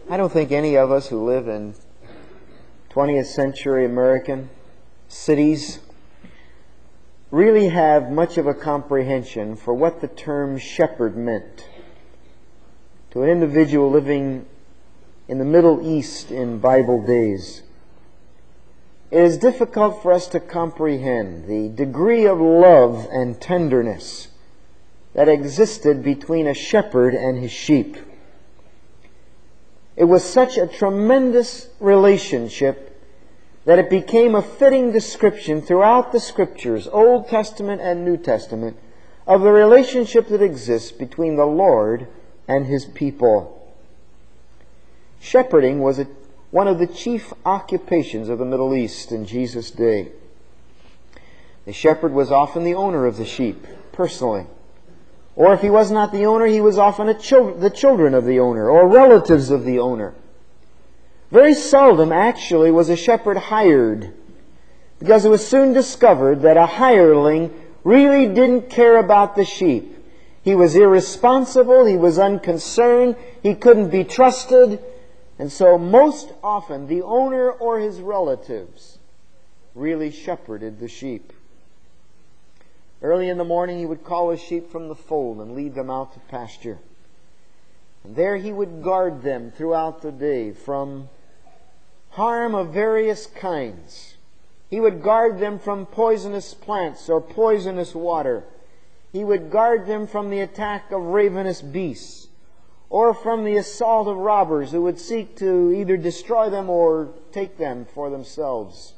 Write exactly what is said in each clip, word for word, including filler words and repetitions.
I don't think any of us who live in twentieth century American cities really have much of a comprehension for what the term shepherd meant to an individual living in the Middle East in Bible days. It is difficult for us to comprehend the degree of love and tenderness that existed between a shepherd and his sheep. It was such a tremendous relationship that it became a fitting description throughout the Scriptures, Old Testament and New Testament, of the relationship that exists between the Lord and His people. Shepherding was a, one of the chief occupations of the Middle East in Jesus' day. The shepherd was often the owner of the sheep, personally. Or if he was not the owner, he was often a chil- the children of the owner or relatives of the owner. Very seldom, actually, was a shepherd hired, because it was soon discovered that a hireling really didn't care about the sheep. He was irresponsible, he was unconcerned, he couldn't be trusted, and so most often the owner or his relatives really shepherded the sheep. Early in the morning he would call his sheep from the fold and lead them out to pasture. And there he would guard them throughout the day from harm of various kinds. He would guard them from poisonous plants or poisonous water. He would guard them from the attack of ravenous beasts or from the assault of robbers who would seek to either destroy them or take them for themselves.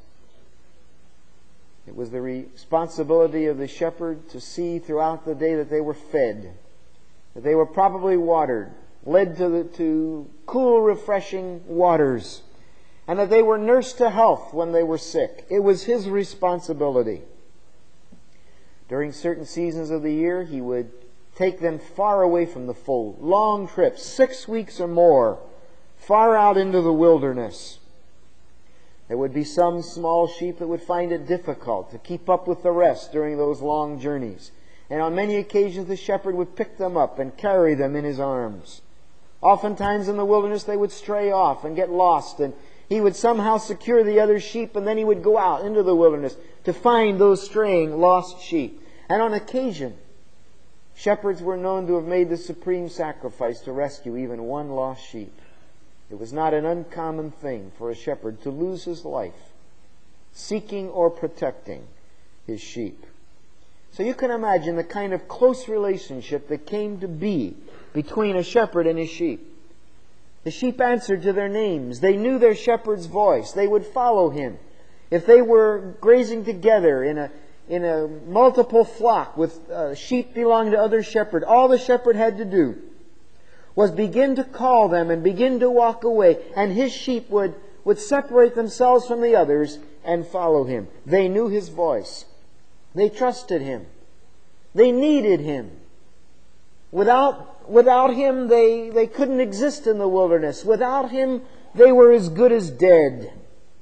It was the responsibility of the shepherd to see throughout the day that they were fed, that they were properly watered, led to, the, to cool, refreshing waters, and that they were nursed to health when they were sick. It was his responsibility. During certain seasons of the year, he would take them far away from the fold, long trips, six weeks or more, far out into the wilderness. There would be some small sheep that would find it difficult to keep up with the rest during those long journeys. And on many occasions the shepherd would pick them up and carry them in his arms. Oftentimes in the wilderness they would stray off and get lost, and he would somehow secure the other sheep, and then he would go out into the wilderness to find those straying, lost sheep. And on occasion, shepherds were known to have made the supreme sacrifice to rescue even one lost sheep. It was not an uncommon thing for a shepherd to lose his life seeking or protecting his sheep. So you can imagine the kind of close relationship that came to be between a shepherd and his sheep. The sheep answered to their names. They knew their shepherd's voice. They would follow him. If they were grazing together in a in a multiple flock with uh, sheep belonging to other shepherds, all the shepherd had to do was begin to call them and begin to walk away, and his sheep would, would separate themselves from the others and follow him. They knew his voice. They trusted him. They needed him. Without, without him, they, they couldn't exist in the wilderness. Without him, they were as good as dead.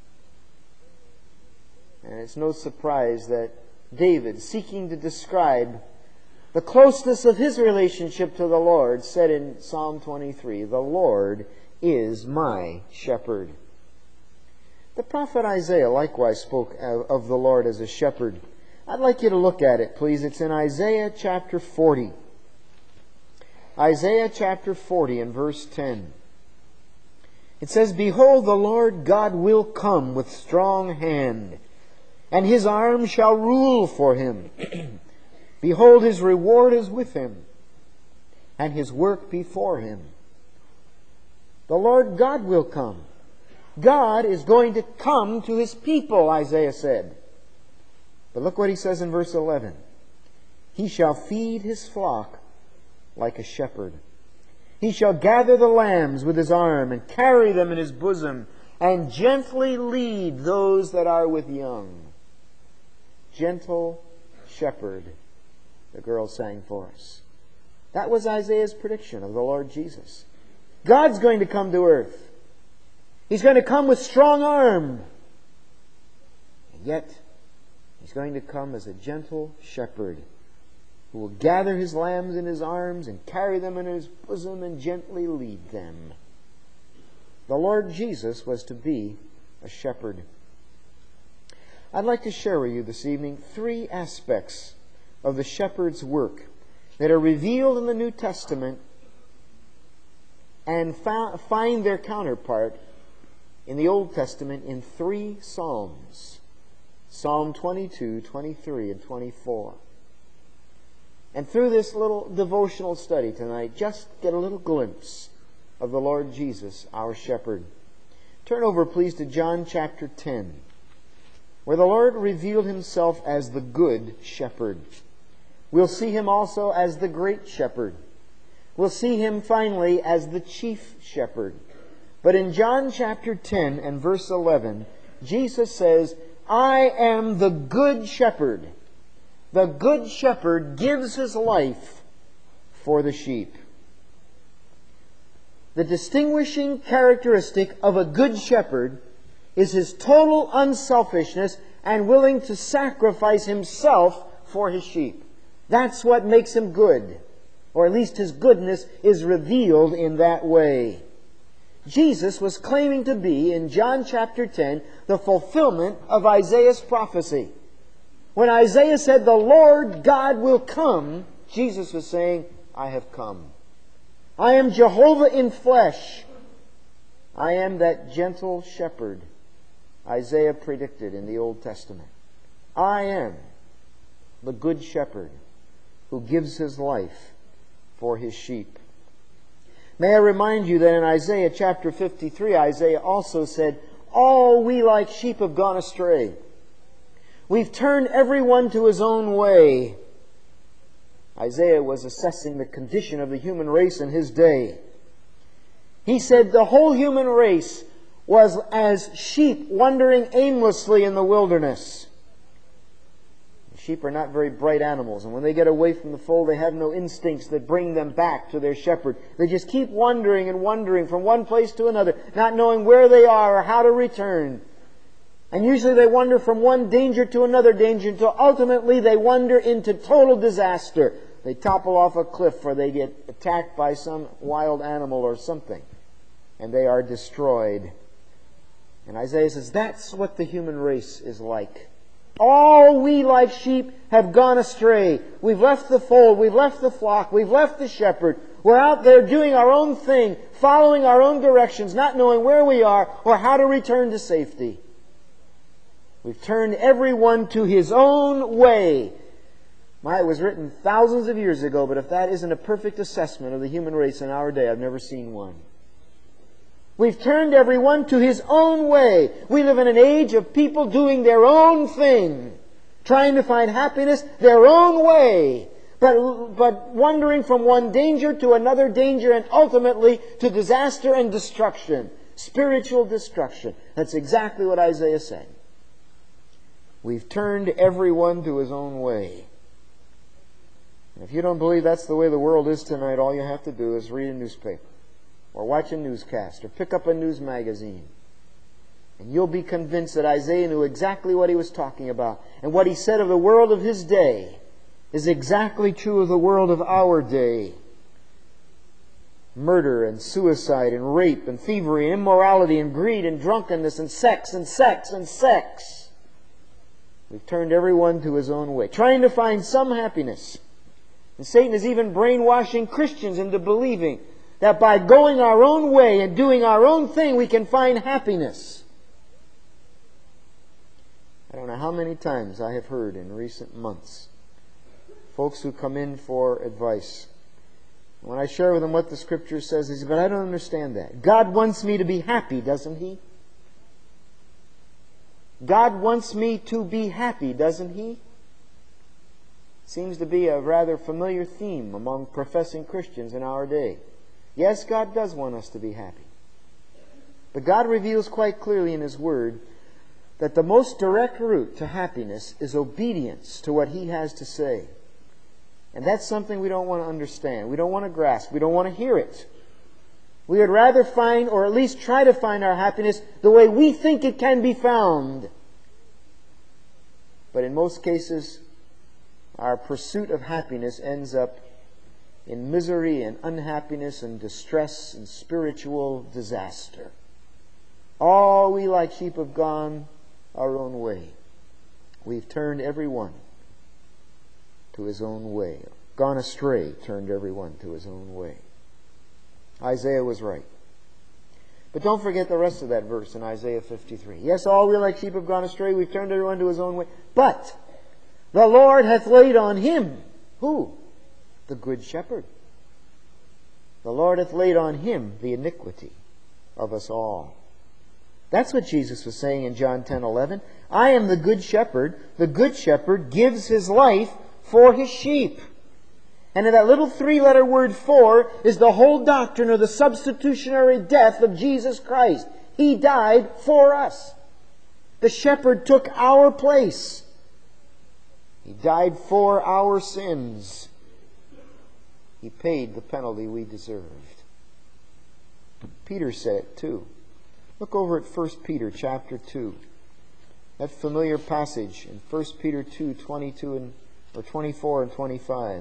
And it's no surprise that David, seeking to describe the closeness of his relationship to the Lord, said in Psalm twenty-three, "The Lord is my shepherd." The prophet Isaiah likewise spoke of the Lord as a shepherd. I'd like you to look at it, please. It's in Isaiah chapter forty. Isaiah chapter forty and verse ten. It says, "Behold, the Lord God will come with strong hand, and His arm shall rule for Him. Behold, His reward is with Him, and His work before Him." The Lord God will come. God is going to come to His people, Isaiah said. But look what He says in verse eleven. "He shall feed His flock like a shepherd. He shall gather the lambs with His arm, and carry them in His bosom, and gently lead those that are with young." Gentle shepherd, the girl sang for us. That was Isaiah's prediction of the Lord Jesus. God's going to come to earth. He's going to come with strong arm. And yet, He's going to come as a gentle shepherd who will gather His lambs in His arms and carry them in His bosom and gently lead them. The Lord Jesus was to be a shepherd. I'd like to share with you this evening three aspects of the shepherd's work that are revealed in the New Testament and find their counterpart in the Old Testament in three Psalms. Psalm twenty-two, twenty-three, and twenty-four. And through this little devotional study tonight, just get a little glimpse of the Lord Jesus, our shepherd. Turn over, please, to John chapter ten, where the Lord revealed Himself as the good shepherd. We'll see Him also as the great shepherd. We'll see Him finally as the chief shepherd. But in John chapter ten and verse eleven, Jesus says, I am the good shepherd. The good shepherd gives his life for the sheep. The distinguishing characteristic of a good shepherd is his total unselfishness and willing to sacrifice himself for his sheep. That's what makes him good. Or at least his goodness is revealed in that way. Jesus was claiming to be, in John chapter ten, the fulfillment of Isaiah's prophecy. When Isaiah said, the Lord God will come, Jesus was saying, I have come. I am Jehovah in flesh. I am that gentle shepherd Isaiah predicted in the Old Testament. I am the good shepherd who gives his life for his sheep. May I remind you that in Isaiah chapter fifty-three, Isaiah also said, all we like sheep have gone astray. We've turned everyone to his own way. Isaiah was assessing the condition of the human race in his day. He said the whole human race was as sheep wandering aimlessly in the wilderness. Sheep are not very bright animals, and when they get away from the fold, they have no instincts that bring them back to their shepherd. They just keep wandering and wandering from one place to another, not knowing where they are or how to return. And usually they wander from one danger to another danger until ultimately they wander into total disaster. They topple off a cliff or they get attacked by some wild animal or something, and they are destroyed. And Isaiah says, that's what the human race is like. All we like sheep have gone astray. We've left the fold, we've left the flock, we've left the shepherd. We're out there doing our own thing, following our own directions, not knowing where we are or how to return to safety. We've turned everyone to his own way. My, it was written thousands of years ago, but if that isn't a perfect assessment of the human race in our day, I've never seen one. We've turned everyone to his own way. We live in an age of people doing their own thing, trying to find happiness their own way, but, but wandering from one danger to another danger and ultimately to disaster and destruction, spiritual destruction. That's exactly what Isaiah said. We've turned everyone to his own way. And if you don't believe that's the way the world is tonight, all you have to do is read a newspaper, or watch a newscast, or pick up a news magazine. And you'll be convinced that Isaiah knew exactly what he was talking about. And what he said of the world of his day is exactly true of the world of our day. Murder and suicide and rape and thievery and immorality and greed and drunkenness and sex and sex and sex. We've turned everyone to his own way, trying to find some happiness. And Satan is even brainwashing Christians into believing that by going our own way and doing our own thing, we can find happiness. I don't know how many times I have heard in recent months folks who come in for advice. When I share with them what the Scripture says, they say, but I don't understand that. God wants me to be happy, doesn't He? God wants me to be happy, doesn't He? Seems to be a rather familiar theme among professing Christians in our day. Yes, God does want us to be happy. But God reveals quite clearly in His Word that the most direct route to happiness is obedience to what He has to say. And that's something we don't want to understand. We don't want to grasp. We don't want to hear it. We would rather find, or at least try to find our happiness the way we think it can be found. But in most cases, our pursuit of happiness ends up in misery and unhappiness and distress and spiritual disaster. All we like sheep have gone our own way. We've turned every one to his own way. Gone astray, turned every one to his own way. Isaiah was right. But don't forget the rest of that verse in Isaiah fifty-three. Yes, all we like sheep have gone astray. We've turned everyone to his own way. But the Lord hath laid on him. Who? The good shepherd. The Lord hath laid on him the iniquity of us all. That's what Jesus was saying in John ten eleven. I am the good shepherd. The good shepherd gives his life for his sheep. And in that little three-letter word "for" is the whole doctrine of the substitutionary death of Jesus Christ. He died for us. The shepherd took our place. He died for our sins. He paid the penalty we deserved. Peter said it too. Look over at First Peter chapter two. That familiar passage in First Peter two, twenty-two and or twenty-four and twenty-five.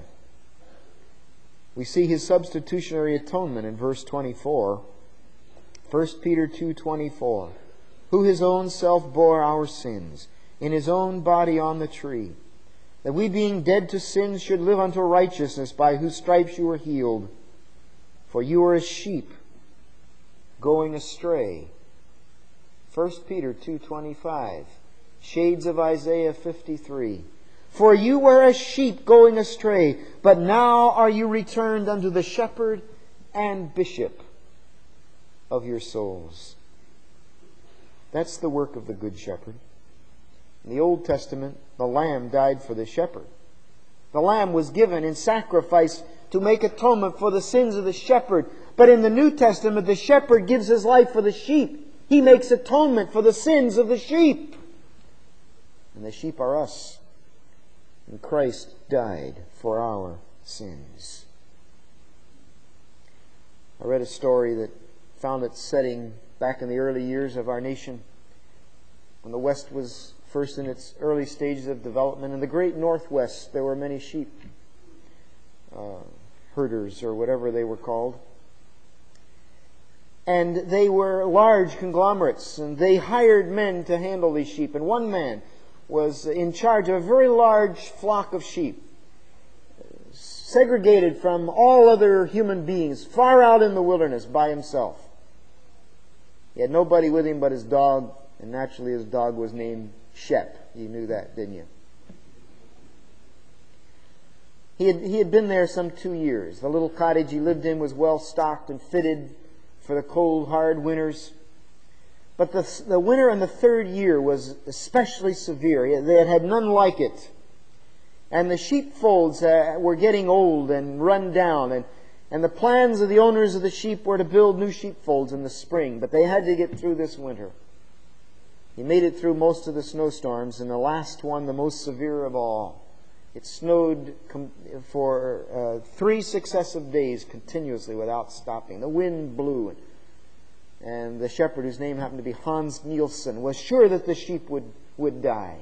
We see his substitutionary atonement in verse twenty-four. First Peter two, twenty-four. Who his own self bore our sins in his own body on the tree, that we being dead to sins should live unto righteousness, by whose stripes you were healed. For you are as sheep going astray. First Peter two, twenty-five. Shades of Isaiah fifty-three. For you were as sheep going astray, but now are you returned unto the shepherd and bishop of your souls. That's the work of the good shepherd. In the Old Testament, the lamb died for the shepherd. The lamb was given in sacrifice to make atonement for the sins of the shepherd. But in the New Testament, the shepherd gives his life for the sheep. He makes atonement for the sins of the sheep. And the sheep are us. And Christ died for our sins. I read a story that found its setting back in the early years of our nation, when the West was first in its early stages of development. In the great Northwest, there were many sheep uh, herders, or whatever they were called. And they were large conglomerates, and they hired men to handle these sheep. And one man was in charge of a very large flock of sheep, segregated from all other human beings, far out in the wilderness by himself. He had nobody with him but his dog, and naturally his dog was named Shep. You knew that, didn't you? He had, he had been there some two years. The little cottage he lived in was well stocked and fitted for the cold, hard winters. But the, the winter in the third year was especially severe. They had had none like it. And the sheepfolds uh, were getting old and run down. And, and the plans of the owners of the sheep were to build new sheepfolds in the spring. But they had to get through this winter. He made it through most of the snowstorms, and the last one, the most severe of all. It snowed com- for uh, three successive days continuously without stopping. The wind blew. And, And the shepherd, whose name happened to be Hans Nielsen, was sure that the sheep would, would die.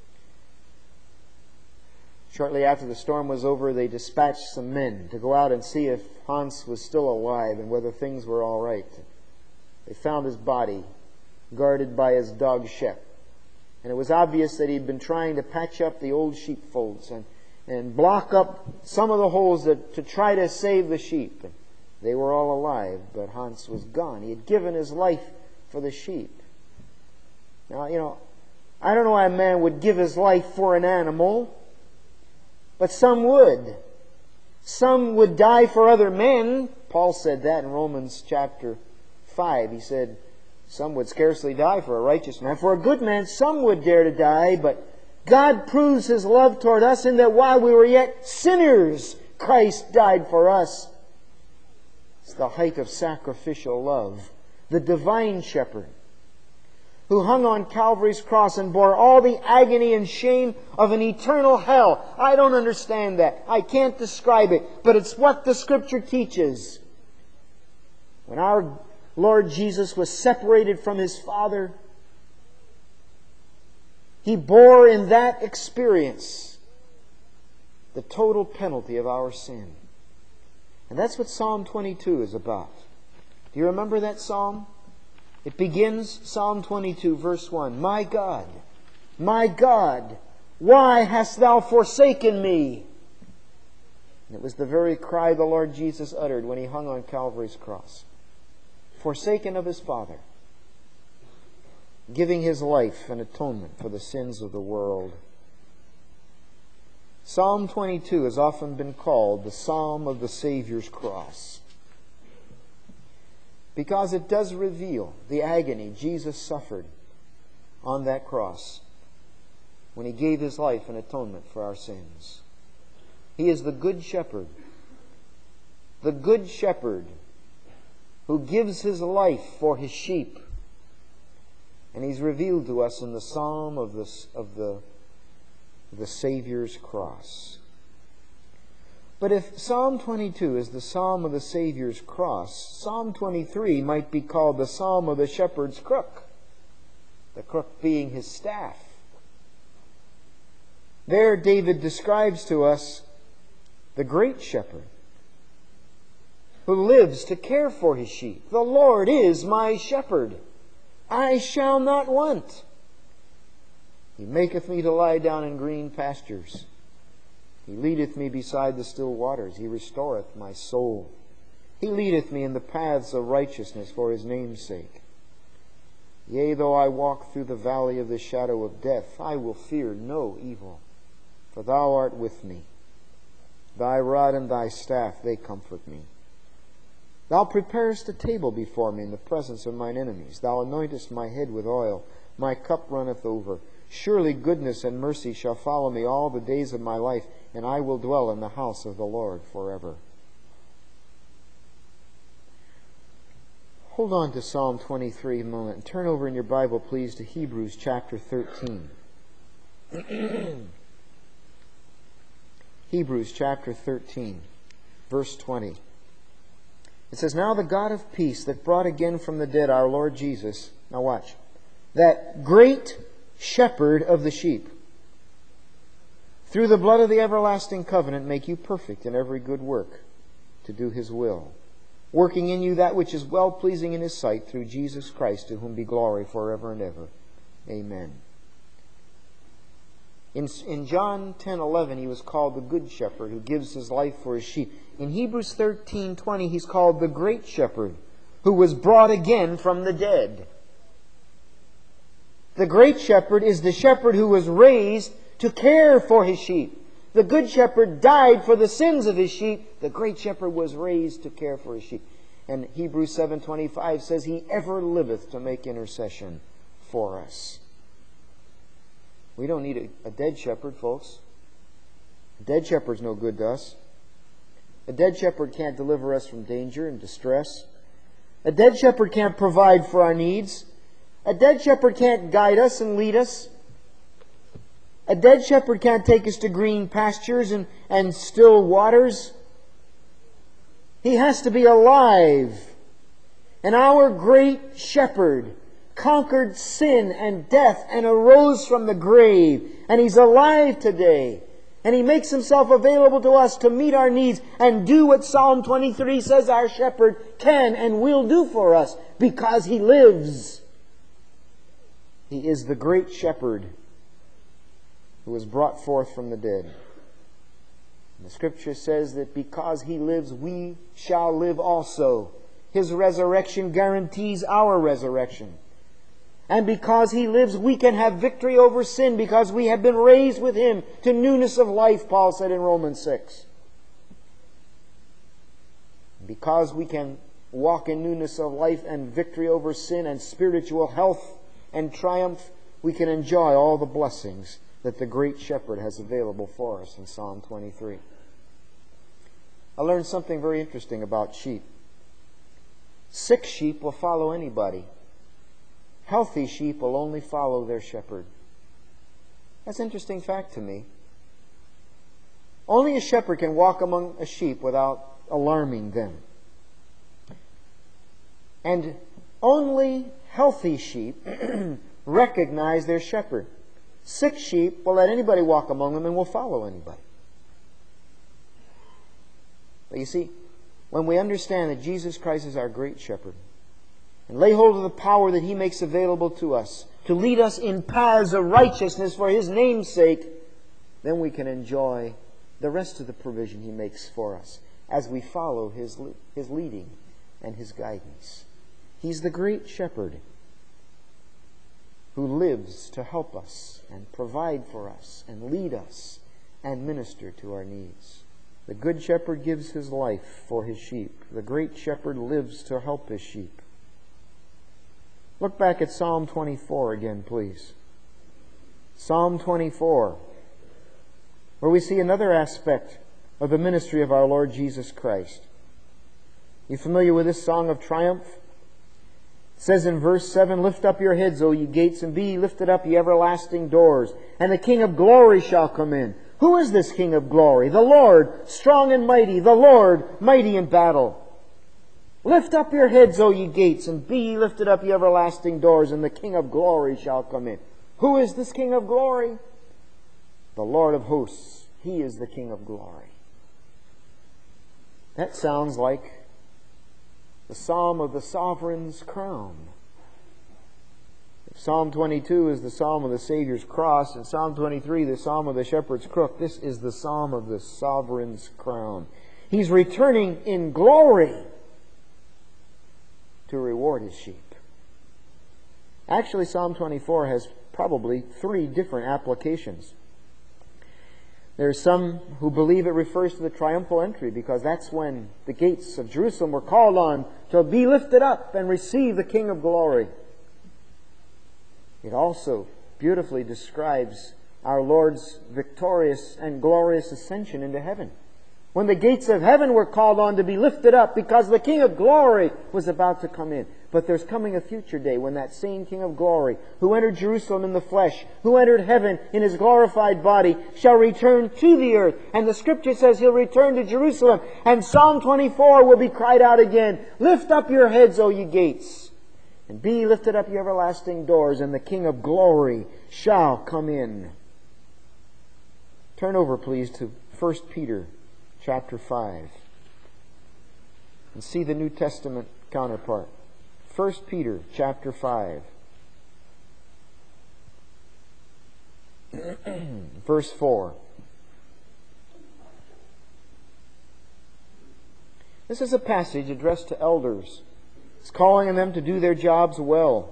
Shortly after the storm was over, they dispatched some men to go out and see if Hans was still alive and whether things were all right. They found his body guarded by his dog Shep. And it was obvious that he'd been trying to patch up the old sheepfolds and, and block up some of the holes that, to try to save the sheep. And they were all alive, but Hans was gone. He had given his life for the sheep. Now, you know, I don't know why a man would give his life for an animal, but some would. Some would die for other men. Paul said that in Romans chapter five. He said, some would scarcely die for a righteous man. For a good man, some would dare to die, but God proves His love toward us in that while we were yet sinners, Christ died for us. It's the height of sacrificial love. The divine shepherd who hung on Calvary's cross and bore all the agony and shame of an eternal hell. I don't understand that. I can't describe it, but it's what the Scripture teaches. When our Lord Jesus was separated from His Father, He bore in that experience the total penalty of our sin. And that's what Psalm twenty-two is about. Do you remember that psalm? It begins, Psalm twenty-two, verse one. My God, my God, why hast Thou forsaken me? And it was the very cry the Lord Jesus uttered when He hung on Calvary's cross. Forsaken of His Father, giving His life an atonement for the sins of the world. Psalm twenty-two has often been called the Psalm of the Savior's cross, because it does reveal the agony Jesus suffered on that cross when He gave His life in atonement for our sins. He is the Good Shepherd, the Good Shepherd who gives His life for His sheep. And He's revealed to us in the Psalm of the, of the, the Savior's cross. But if Psalm twenty-two is the Psalm of the Savior's cross, Psalm twenty-three might be called the Psalm of the shepherd's crook, the crook being his staff. There David describes to us the great shepherd who lives to care for his sheep. The Lord is my shepherd. I shall not want. He maketh me to lie down in green pastures. He leadeth me beside the still waters. He restoreth my soul. He leadeth me in the paths of righteousness for His name's sake. Yea, though I walk through the valley of the shadow of death, I will fear no evil, for Thou art with me. Thy rod and Thy staff, they comfort me. Thou preparest a table before me in the presence of mine enemies. Thou anointest my head with oil. My cup runneth over. Surely goodness and mercy shall follow me all the days of my life, and I will dwell in the house of the Lord forever. Hold on to Psalm twenty-three a moment and turn over in your Bible, please, to Hebrews chapter thirteen. Hebrews chapter thirteen, verse twenty. It says, Now the God of peace that brought again from the dead our Lord Jesus, now watch, that great shepherd of the sheep, through the blood of the everlasting covenant make you perfect in every good work to do His will, working in you that which is well-pleasing in His sight through Jesus Christ, to whom be glory forever and ever. Amen. In, in John ten eleven, He was called the Good Shepherd who gives His life for His sheep. In Hebrews thirteen twenty, He's called the Great Shepherd who was brought again from the dead. The Great Shepherd is the shepherd who was raised to care for His sheep. The Good Shepherd died for the sins of His sheep. The Great Shepherd was raised to care for His sheep. And Hebrews seven twenty-five says, He ever liveth to make intercession for us. We don't need a, a dead shepherd, folks. A dead shepherd's no good to us. A dead shepherd can't deliver us from danger and distress. A dead shepherd can't provide for our needs. A dead shepherd can't guide us and lead us. A dead shepherd can't take us to green pastures and, and still waters. He has to be alive. And our great shepherd conquered sin and death and arose from the grave. And He's alive today. And He makes Himself available to us to meet our needs and do what Psalm twenty-three says our shepherd can and will do for us, because He lives. He is the great shepherd who was brought forth from the dead. And the Scripture says that because He lives, we shall live also. His resurrection guarantees our resurrection. And because He lives, we can have victory over sin, because we have been raised with Him to newness of life, Paul said in Romans six. Because we can walk in newness of life and victory over sin and spiritual health and triumph, we can enjoy all the blessings that the Great Shepherd has available for us in Psalm twenty-three. I learned something very interesting about sheep. Sick sheep will follow anybody. Healthy sheep will only follow their shepherd. That's an interesting fact to me. Only a shepherd can walk among a sheep without alarming them. And only healthy sheep recognize their shepherd. Sick sheep will let anybody walk among them and will follow anybody. But you see, when we understand that Jesus Christ is our great shepherd, and lay hold of the power that He makes available to us to lead us in paths of righteousness for His name's sake, then we can enjoy the rest of the provision He makes for us as we follow His, His leading and His guidance. He's the great shepherd who lives to help us and provide for us and lead us and minister to our needs. The good shepherd gives his life for his sheep. The great shepherd lives to help his sheep. Look back at Psalm twenty-four again, please. Psalm twenty-four, where we see another aspect of the ministry of our Lord Jesus Christ. You familiar with this song of triumph? It says in verse seven, "Lift up your heads, O ye gates, and be ye lifted up, ye everlasting doors, and the King of glory shall come in." Who is this King of glory? The Lord, strong and mighty, the Lord, mighty in battle. "Lift up your heads, O ye gates, and be ye lifted up, ye everlasting doors, and the King of glory shall come in." Who is this King of glory? The Lord of hosts. He is the King of glory. That sounds like the Psalm of the Sovereign's crown. If Psalm twenty-two is the Psalm of the Savior's cross, and Psalm twenty-three the Psalm of the shepherd's crook, this is the Psalm of the Sovereign's crown. He's returning in glory to reward His sheep. Actually, Psalm twenty-four has probably three different applications. There are some who believe it refers to the triumphal entry, because that's when the gates of Jerusalem were called on to be lifted up and receive the King of glory. It also beautifully describes our Lord's victorious and glorious ascension into heaven, when the gates of heaven were called on to be lifted up because the King of glory was about to come in. But there's coming a future day when that same King of glory, who entered Jerusalem in the flesh, who entered heaven in His glorified body, shall return to the earth. And the Scripture says He'll return to Jerusalem. And Psalm twenty-four will be cried out again, "Lift up your heads, O ye gates, and be ye lifted up, ye everlasting doors, and the King of glory shall come in." Turn over, please, to First Peter chapter five and see the New Testament counterpart. First Peter chapter five, verse four. This is a passage addressed to elders. It's calling on them to do their jobs well,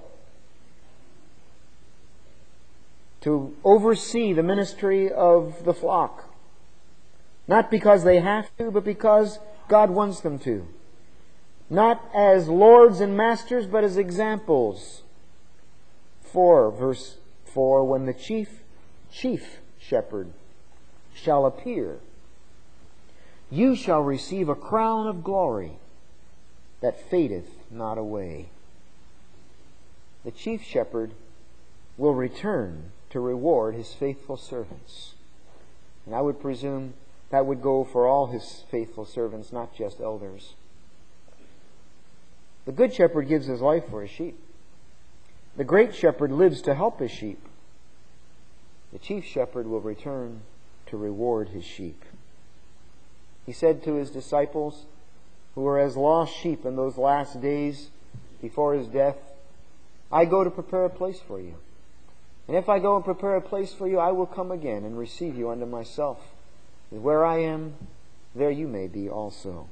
to oversee the ministry of the flock. Not because they have to, but because God wants them to. Not as lords and masters, but as examples. For, verse four, "When the chief, chief shepherd shall appear, you shall receive a crown of glory that fadeth not away." The chief shepherd will return to reward His faithful servants. And I would presume that would go for all His faithful servants, not just elders. The good shepherd gives his life for his sheep. The great shepherd lives to help his sheep. The chief shepherd will return to reward his sheep. He said to His disciples, who were as lost sheep in those last days before His death, "I go to prepare a place for you. And if I go and prepare a place for you, I will come again and receive you unto myself. And where I am, there you may be also."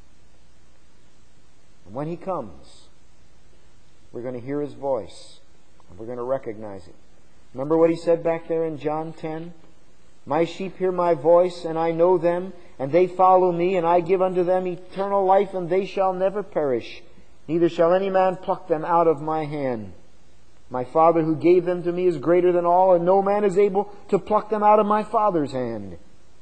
And when He comes, we're going to hear His voice, and we're going to recognize it. Remember what He said back there in John ten? "My sheep hear my voice, and I know them, and they follow me, and I give unto them eternal life, and they shall never perish, neither shall any man pluck them out of my hand. My Father who gave them to me is greater than all, and no man is able to pluck them out of my Father's hand."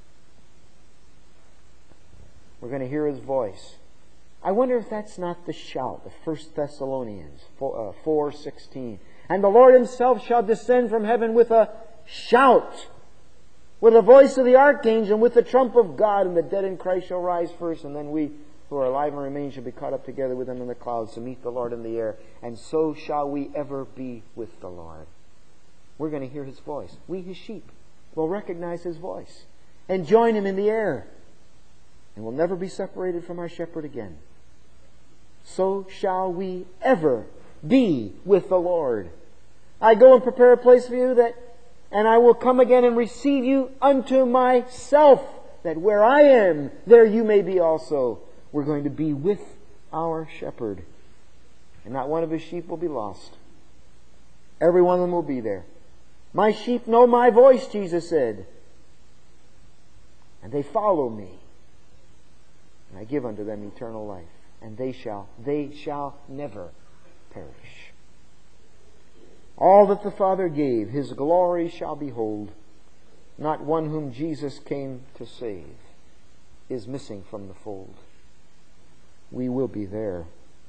We're going to hear His voice. I wonder if that's not the shout of First Thessalonians four sixteen. "And the Lord Himself shall descend from heaven with a shout, with the voice of the archangel, and with the trump of God, and the dead in Christ shall rise first, and then we who are alive and remain shall be caught up together with them in the clouds to meet the Lord in the air. And so shall we ever be with the Lord." We're going to hear His voice. We, His sheep, will recognize His voice and join Him in the air. And we'll never be separated from our shepherd again. so shall we ever be with the Lord. I go and prepare a place for you, that, and I will come again and receive you unto myself, that where I am, there you may be also. We're going to be with our shepherd, and not one of his sheep will be lost. Every one of them will be there. My sheep know my voice, Jesus said, and they follow me, and I give unto them eternal life, and they shall, they shall never perish. All that the Father gave, His glory shall behold. Not one whom Jesus came to save is missing from the fold. We will be there.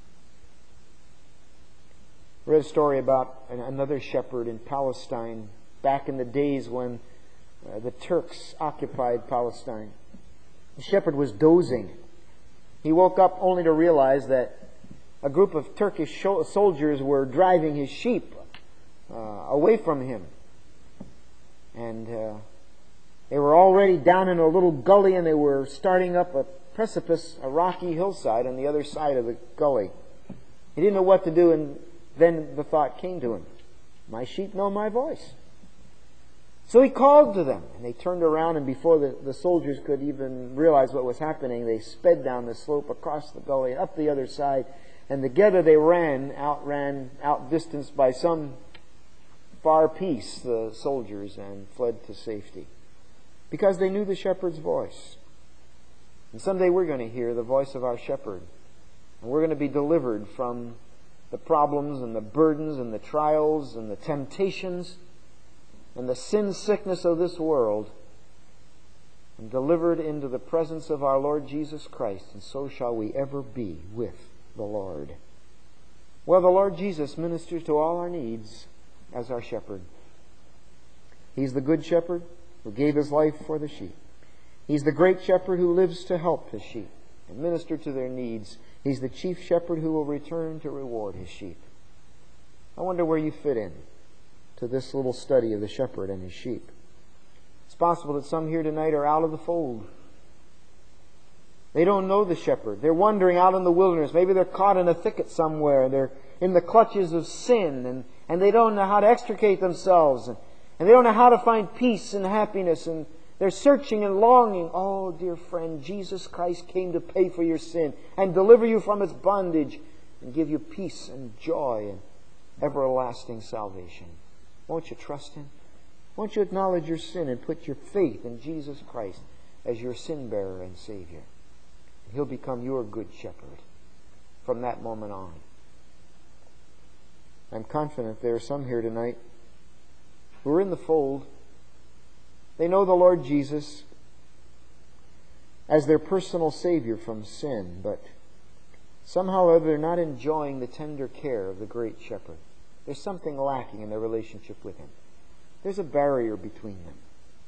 I read a story about another shepherd in Palestine back in the days when uh, the Turks occupied Palestine. The shepherd was dozing. He woke up only to realize that a group of Turkish soldiers were driving his sheep uh, away from him. And uh, they were already down in a little gully, and they were starting up a precipice, a rocky hillside on the other side of the gully. He didn't know what to do, and then the thought came to him, my sheep know my voice. So he called to them, and they turned around, and before the, the soldiers could even realize what was happening, they sped down the slope across the gully, up the other side, and together they ran, outran, outdistanced by some far piece, the soldiers, and fled to safety. Because they knew the shepherd's voice. And someday we're going to hear the voice of our shepherd. And we're going to be delivered from the problems and the burdens and the trials and the temptations and the sin sickness of this world, and delivered into the presence of our Lord Jesus Christ. And so shall we ever be with the Lord. Well, the Lord Jesus ministers to all our needs as our shepherd. He's the good shepherd who gave His life for the sheep. He's the great shepherd who lives to help His sheep and minister to their needs. He's the chief shepherd who will return to reward His sheep. I wonder where you fit in to this little study of the shepherd and his sheep. It's possible that some here tonight are out of the fold. They don't know the shepherd. They're wandering out in the wilderness. Maybe they're caught in a thicket somewhere. They're in the clutches of sin, and, and they don't know how to extricate themselves. And, and they don't know how to find peace and happiness. And they're searching and longing. Oh, dear friend, Jesus Christ came to pay for your sin and deliver you from its bondage and give you peace and joy and everlasting salvation. Won't you trust Him? Won't you acknowledge your sin and put your faith in Jesus Christ as your sin bearer and Savior? He'll become your good shepherd from that moment on. I'm confident there are some here tonight who are in the fold. They know the Lord Jesus as their personal Savior from sin, but somehow or other they're not enjoying the tender care of the great shepherd. There's something lacking in their relationship with Him. There's a barrier between them.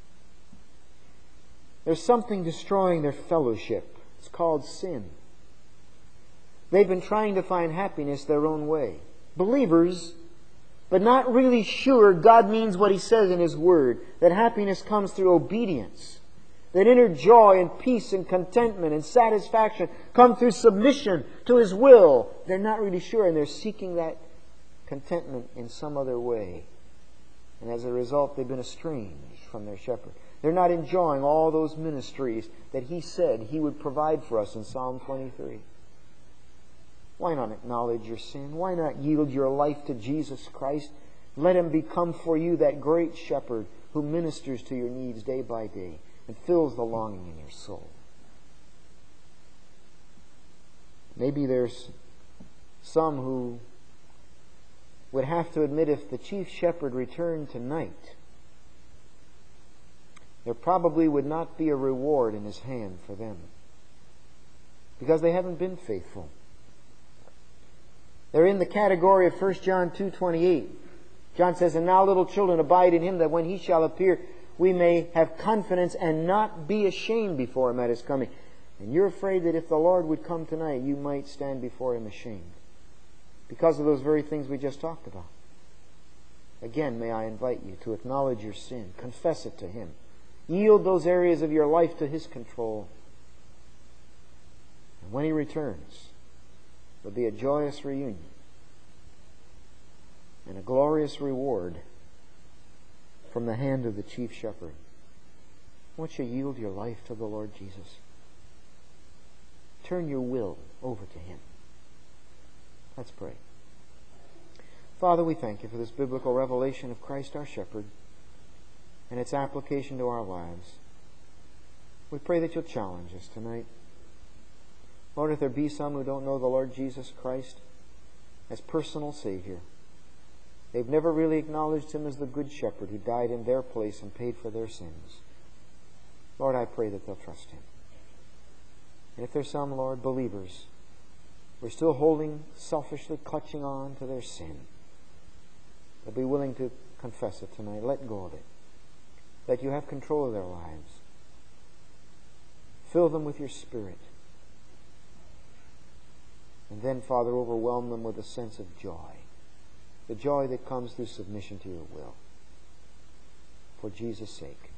There's something destroying their fellowship. It's called sin. They've been trying to find happiness their own way. Believers, but not really sure God means what He says in His Word, that happiness comes through obedience, that inner joy and peace and contentment and satisfaction come through submission to His will. They're not really sure, and they're seeking that contentment in some other way. And as a result, they've been estranged from their shepherd. They're not enjoying all those ministries that He said He would provide for us in Psalm twenty-three. Why not acknowledge your sin? Why not yield your life to Jesus Christ? Let Him become for you that great shepherd who ministers to your needs day by day and fills the longing in your soul. Maybe there's some who would have to admit, if the chief shepherd returned tonight, there probably would not be a reward in His hand for them, because they haven't been faithful. They're in the category of First John two twenty-eight. John says, "And now, little children, abide in Him, that when He shall appear, we may have confidence and not be ashamed before Him at His coming." And you're afraid that if the Lord would come tonight, you might stand before Him ashamed, because of those very things we just talked about. Again, may I invite you to acknowledge your sin, confess it to Him, yield those areas of your life to His control. And when He returns, There'll be a joyous reunion and a glorious reward from the hand of the chief shepherd. Won't you yield your life to the Lord Jesus? Turn your will over to Him. Let's pray. Father, we thank You for this biblical revelation of Christ our shepherd and its application to our lives. We pray that You'll challenge us tonight. Lord, if there be some who don't know the Lord Jesus Christ as personal Savior, they've never really acknowledged Him as the Good Shepherd who died in their place and paid for their sins. Lord, I pray that they'll trust Him. And if there's some, Lord, believers who are still holding, selfishly clutching on to their sin, they'll be willing to confess it tonight. Let go of it. That You have control of their lives. Fill them with Your Spirit. And then, Father, overwhelm them with a sense of joy. The joy that comes through submission to Your will. For Jesus' sake.